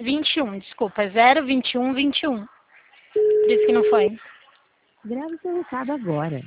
21, desculpa, 02121. Por isso que não foi. Grave seu recado agora.